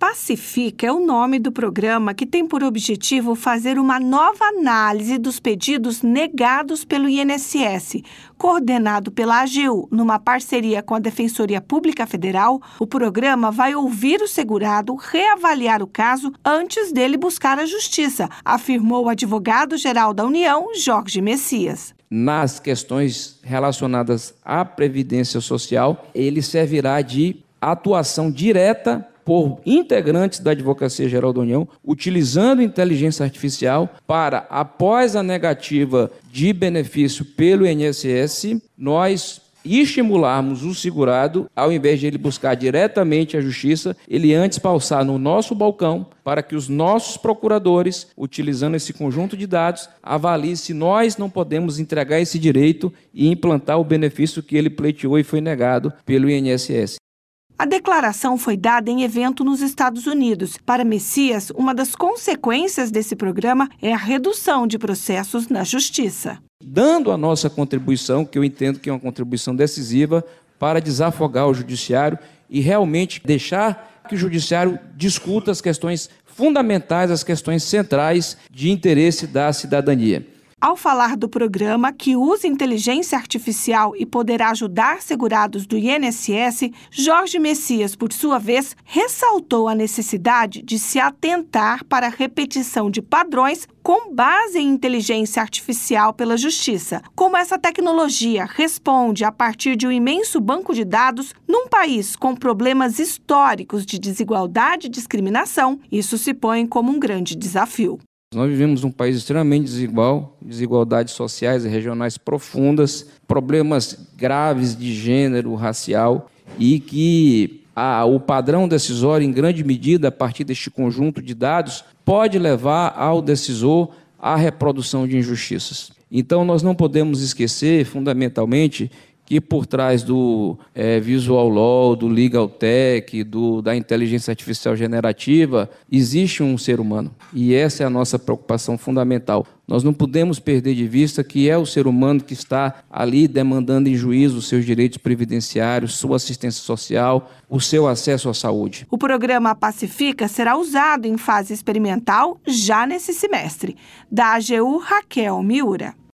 Pacifica é o nome do programa que tem por objetivo fazer uma nova análise dos pedidos negados pelo INSS. Coordenado pela AGU, numa parceria com a Defensoria Pública Federal, o programa vai ouvir o segurado, reavaliar o caso antes dele buscar a justiça, afirmou o advogado-geral da União, Jorge Messias. Nas questões relacionadas à Previdência Social, ele servirá de atuação direta por integrantes da Advocacia Geral da União, utilizando inteligência artificial para, após a negativa de benefício pelo INSS, nós estimularmos o segurado, ao invés de ele buscar diretamente a justiça, ele antes passar no nosso balcão para que os nossos procuradores, utilizando esse conjunto de dados, avaliem se nós não podemos entregar esse direito e implantar o benefício que ele pleiteou e foi negado pelo INSS. A declaração foi dada em evento nos Estados Unidos. Para Messias, uma das consequências desse programa é a redução de processos na justiça. Dando a nossa contribuição, que eu entendo que é uma contribuição decisiva, para desafogar o judiciário e realmente deixar que o judiciário discuta as questões fundamentais, as questões centrais de interesse da cidadania. Ao falar do programa, que usa inteligência artificial e poderá ajudar segurados do INSS, Jorge Messias, por sua vez, ressaltou a necessidade de se atentar para a repetição de padrões com base em inteligência artificial pela Justiça. Como essa tecnologia responde a partir de um imenso banco de dados num país com problemas históricos de desigualdade e discriminação, isso se põe como um grande desafio. Nós vivemos num país extremamente desigual, desigualdades sociais e regionais profundas, problemas graves de gênero, racial, e que o padrão decisório, em grande medida, a partir deste conjunto de dados, pode levar ao decisor à reprodução de injustiças. Então, nós não podemos esquecer, fundamentalmente, que por trás do Visual Law, do Legal Tech, da inteligência artificial generativa, existe um ser humano. E essa é a nossa preocupação fundamental. Nós não podemos perder de vista que é o ser humano que está ali demandando em juízo os seus direitos previdenciários, sua assistência social, o seu acesso à saúde. O programa Pacifica será usado em fase experimental já nesse semestre. Da AGU, Raquel Miura.